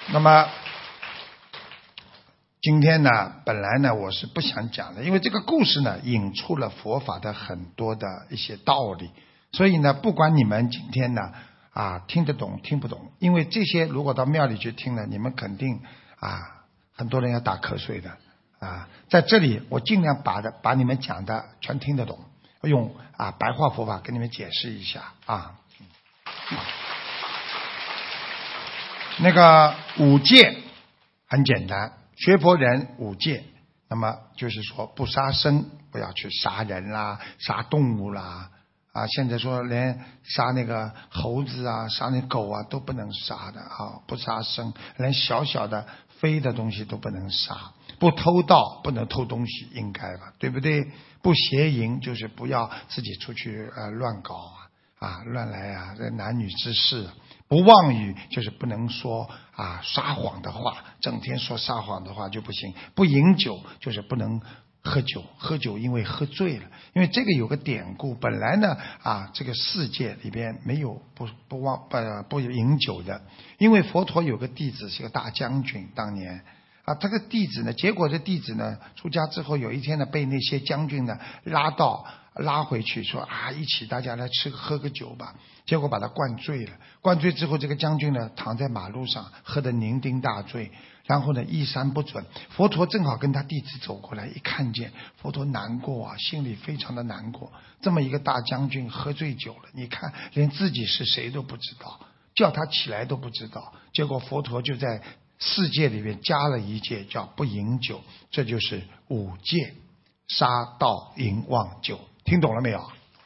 那么今天呢，本来呢我是不想讲的，因为这个故事呢引出了佛法的很多的一些道理，所以呢不管你们今天呢听得懂听不懂，因为这些如果到庙里去听了，你们肯定很多人要打瞌睡的在这里我尽量把你们讲的全听得懂，用白话佛法跟你们解释一下那个五戒很简单，学佛人五戒，那么就是说不杀生，不要去杀人啦，杀动物啦现在说连杀那个猴子杀那狗都不能杀的不杀生，连小小的飞的东西都不能杀，不偷盗，不能偷东西，应该吧，对不对？不邪淫，就是不要自己出去乱搞乱来这男女之事。不妄语，就是不能说撒谎的话，整天说撒谎的话就不行。不饮酒，就是不能喝酒，喝酒因为喝醉了，因为这个有个典故，本来呢这个世界里边没有不饮酒的，因为佛陀有个弟子是个大将军，当年这个弟子呢，结果这弟子呢出家之后，有一天呢被那些将军呢拉回去，说一起大家来喝个酒吧，结果把他灌醉了。灌醉之后，这个将军呢躺在马路上，喝得酩酊大醉，然后呢衣衫不整。佛陀正好跟他弟子走过来，一看见佛陀难过心里非常的难过，这么一个大将军喝醉酒了，你看连自己是谁都不知道，叫他起来都不知道，结果佛陀就在世界里面加了一戒，叫不饮酒，这就是五戒：杀盗淫妄酒。听懂了没有？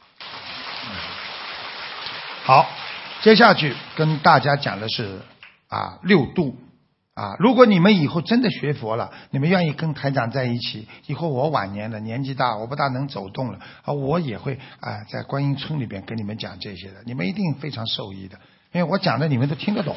好，接下去跟大家讲的是六度如果你们以后真的学佛了，你们愿意跟台长在一起，以后我晚年了，年纪大，我不大能走动了我也会在观音村里边跟你们讲这些的，你们一定非常受益的，因为我讲的你们都听得懂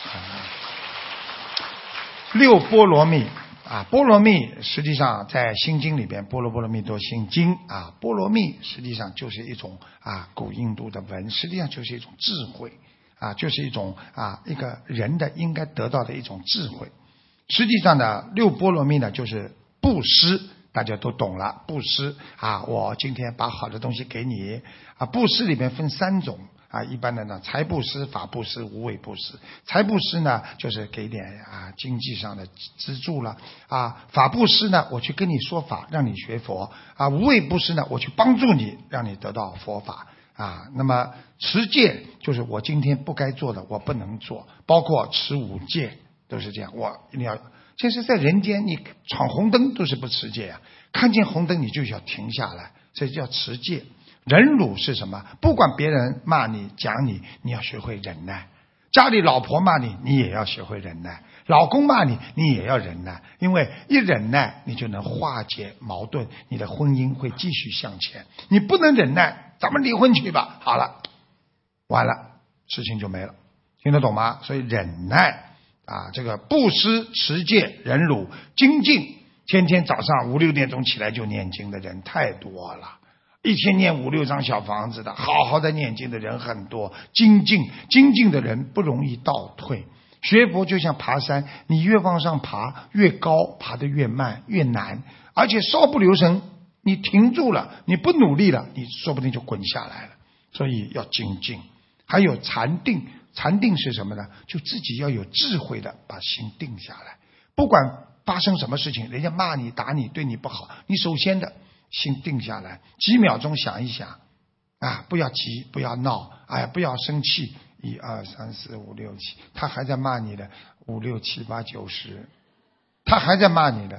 六波罗蜜波罗蜜实际上在心经里边，波罗波罗蜜多心经波罗蜜实际上就是一种古印度的文，实际上就是一种智慧就是一种一个人的应该得到的一种智慧。实际上呢，六波罗蜜呢就是布施，大家都懂了，布施我今天把好的东西给你布施里面分三种一般的呢，财布施、法布施、无畏布施。财布施呢，就是给点经济上的资助了法布施呢，我去跟你说法，让你学佛无畏布施呢，我去帮助你，让你得到佛法那么持戒就是我今天不该做的，我不能做，包括持五戒都是这样。我一定要，其实在人间，你闯红灯都是不持戒看见红灯你就要停下来，这叫持戒。忍辱是什么？不管别人骂你讲你，你要学会忍耐。家里老婆骂你，你也要学会忍耐；老公骂你，你也要忍耐。因为一忍耐，你就能化解矛盾，你的婚姻会继续向前。你不能忍耐，咱们离婚去吧。好了，完了，事情就没了。听得懂吗？所以忍耐这个布施、持戒、忍辱、精进，天天早上5、6点钟起来就念经的人太多了。一天念5、6张小房子的，好好的念经的人很多。精进的人不容易倒退。学佛就像爬山，你越往上爬越高，爬得越慢越难，而且稍不留神你停住了，你不努力了，你说不定就滚下来了。所以要精进。还有禅定，禅定是什么呢？就自己要有智慧的把心定下来，不管发生什么事情，人家骂你打你对你不好，你首先的心定下来，几秒钟想一想不要急，不要闹，不要生气。1、2、3、4、5、6、7，他还在骂你的5、6、7、8、9、10，他还在骂你的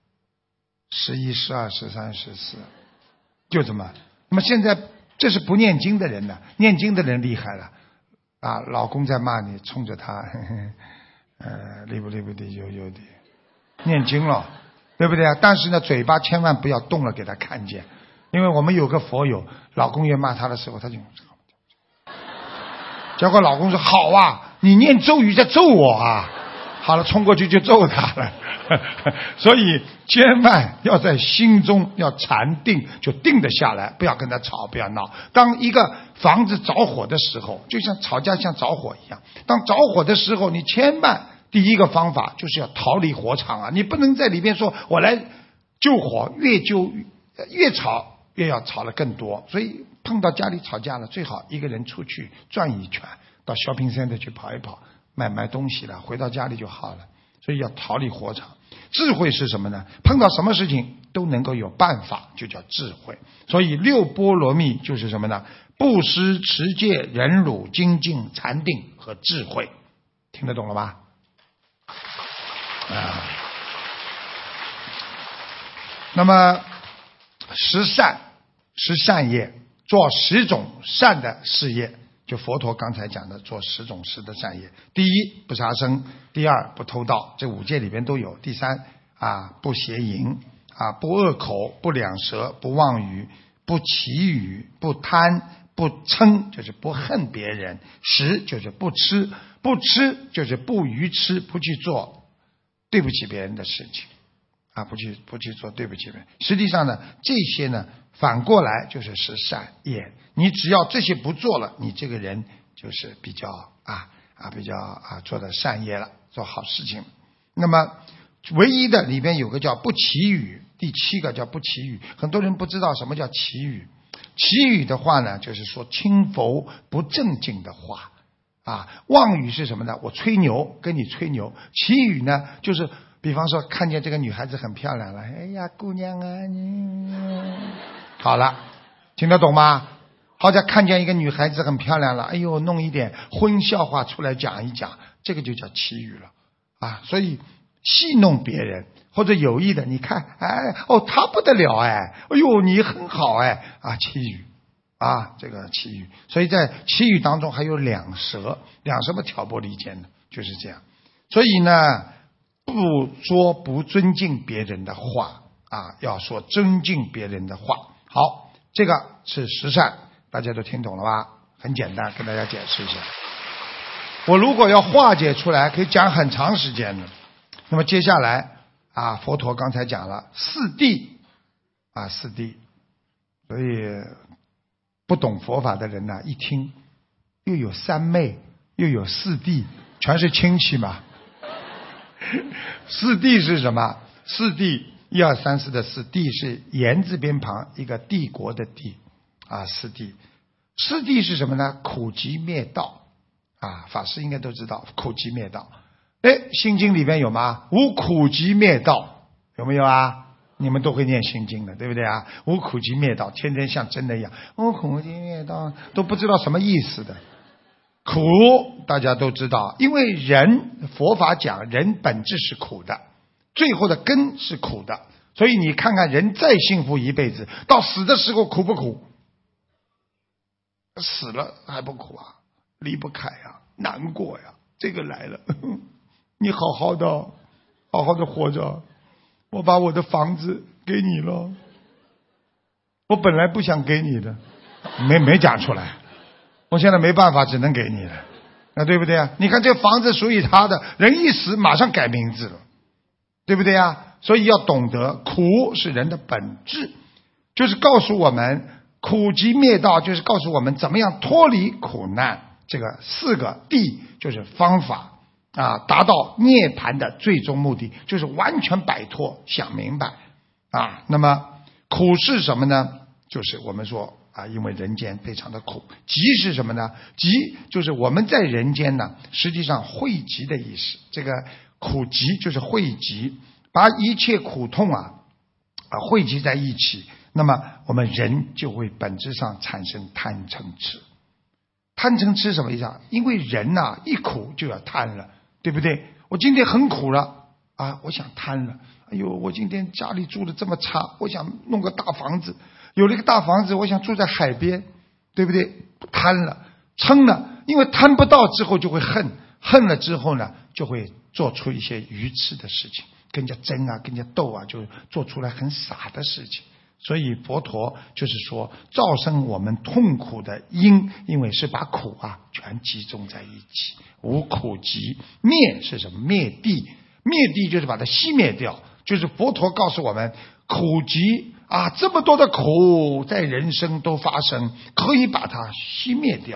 11、12、13、14，就这么。那么现在这是不念经的人呢，念经的人厉害了老公在骂你，冲着他离不的有的念经了，对不对但是呢，嘴巴千万不要动了给他看见，因为我们有个佛友，老公越骂他的时候，他就结果老公说好你念咒语在咒我好了，冲过去就揍他了所以千万要在心中要禅定，就定得下来，不要跟他吵，不要闹。当一个房子着火的时候，就像吵架像着火一样，当着火的时候，你千万第一个方法就是要逃离火场啊！你不能在里边说我来救火，越吵越要吵得更多。所以碰到家里吵架了，最好一个人出去转一圈，到shopping center去跑一跑，买东西了，回到家里就好了。所以要逃离火场。智慧是什么呢？碰到什么事情都能够有办法，就叫智慧。所以六波罗蜜就是什么呢？布施、持戒、忍辱、精进、禅定和智慧。听得懂了吧？那么十善业，做10种善的事业，就佛陀刚才讲的做10种的善业。第一，不杀生；第二，不偷盗，这5戒里边都有。第三不邪淫不恶口，不两舌，不妄语，不绮语，不贪，不嗔，就是不恨别人；食就是不吃，不吃就是不愚痴，不去做对不起别人的事情不去做对不起别人。实际上呢，这些呢反过来就是十善业。你只要这些不做了，你这个人就是比较做的善业了，做好事情。那么唯一的里边有个叫不绮语，第7个叫不绮语。很多人不知道什么叫绮语。绮语的话呢，就是说轻浮不正经的话妄语是什么呢？我吹牛，跟你吹牛。绮语呢，就是比方说看见这个女孩子很漂亮了，哎呀姑娘啊你好了，听得懂吗？好像看见一个女孩子很漂亮了，哎呦弄一点荤笑话出来讲一讲，这个就叫绮语了所以戏弄别人或者有意的，你看他不得了哎呦你很好绮语这个绮语。所以在绮语当中还有两舌嘛，挑拨离间的，就是这样。所以呢，不说不尊敬别人的话要说尊敬别人的话。好，这个是十善，大家都听懂了吧？很简单，跟大家解释一下。我如果要化解出来，可以讲很长时间的。那么接下来佛陀刚才讲了四谛四谛，所以不懂佛法的人一听又有三昧又有四谛，全是亲戚嘛。四谛是什么？四谛1、2、3、4的四，谛是言字边旁一个帝国的帝四谛。四谛是什么呢？苦集灭道法师应该都知道苦集灭道。心经里边有吗？无苦集灭道，有没有你们都会念心经的，对不对无苦集灭道，天天像真的一样，无苦集灭道都不知道什么意思的。苦大家都知道，因为佛法讲人本质是苦的，最后的根是苦的。所以你看看人再幸福一辈子，到死的时候苦不苦？死了还不苦离不开难过这个来了你好好的活着，我把我的房子给你了，我本来不想给你的，没讲出来，我现在没办法，只能给你了，对不对你看这房子属于他的，人一死马上改名字了，对不对所以要懂得苦是人的本质，就是告诉我们苦集灭道，就是告诉我们怎么样脱离苦难。这个4个谛就是方法达到涅槃的最终目的，就是完全摆脱，想明白那么苦是什么呢？就是我们说因为人间非常的苦。集是什么呢？集就是我们在人间呢，实际上汇集的意思。这个苦集就是汇集，把一切苦痛汇集在一起，那么我们人就会本质上产生贪嗔痴。贪嗔痴什么意思因为人一苦就要贪了，对不对？我今天很苦了我想贪了。哎呦，我今天家里住的这么差，我想弄个大房子，有了一个大房子，我想住在海边，对不对？贪了，嗔了，因为贪不到之后就会恨，恨了之后呢，就会做出一些愚痴的事情，跟人家争跟人家斗就做出来很傻的事情。所以佛陀就是说，造成我们痛苦的因，因为是把苦全集中在一起。无苦集。灭是什么？灭地。灭地就是把它熄灭掉，就是佛陀告诉我们，苦集这么多的苦在人生都发生，可以把它熄灭掉。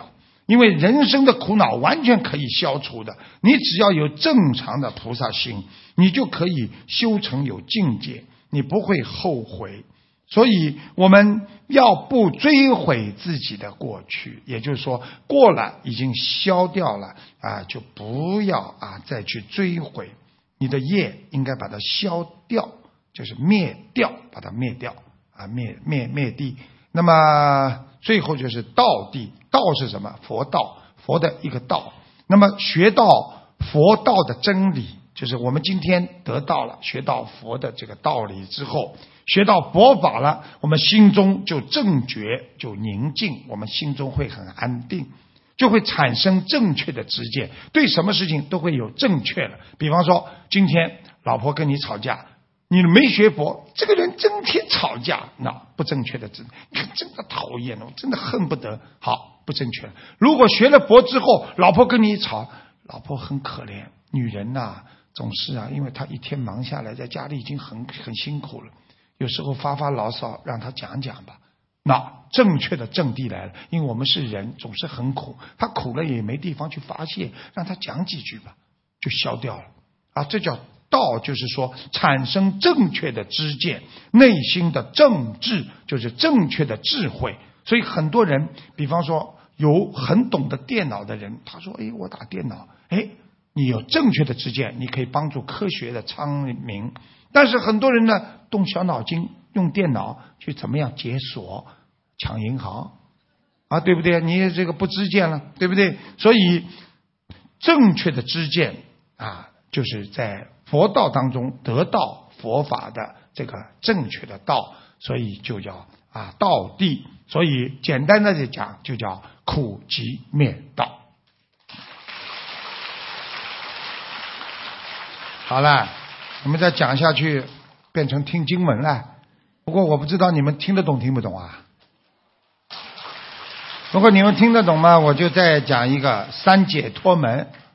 因为人生的苦恼完全可以消除的，你只要有正常的菩萨心，你就可以修成有境界，你不会后悔。所以我们要不追悔自己的过去，也就是说过了已经消掉了就不要再去追悔。你的业应该把它消掉，就是灭掉，把它灭掉灭地。那么最后就是道地，道是什么？佛道，佛的一个道。那么学到佛道的真理，就是我们今天得到了学到佛的这个道理之后，学到佛法了，我们心中就正觉，就宁静，我们心中会很安定，就会产生正确的知见，对什么事情都会有正确的。比方说今天老婆跟你吵架，你没学佛，这个人整天吵架，那不正确的知，真的讨厌了，我真的恨不得，好，不正确。如果学了佛之后，老婆跟你吵，老婆很可怜，女人总是因为她一天忙下来，在家里已经很辛苦了，有时候发牢骚，让她讲讲吧。那正确的正谛来了，因为我们是人，总是很苦，她苦了也没地方去发泄，让她讲几句吧，就消掉了这叫道，就是说产生正确的知见，内心的正智，就是正确的智慧。所以很多人，比方说有很懂得电脑的人，他说我打电脑，你有正确的知见，你可以帮助科学的昌明。但是很多人呢，动小脑筋，用电脑去怎么样解锁抢银行对不对？你这个不知见了，对不对？所以正确的知见就是在佛道当中得到佛法的这个正确的道，所以就叫道地。所以简单的讲，就叫苦集灭道。好了，我们再讲下去变成听经文了。不过我不知道你们听得懂听不懂如果你们听得懂嘛，我就再讲一个三解脱门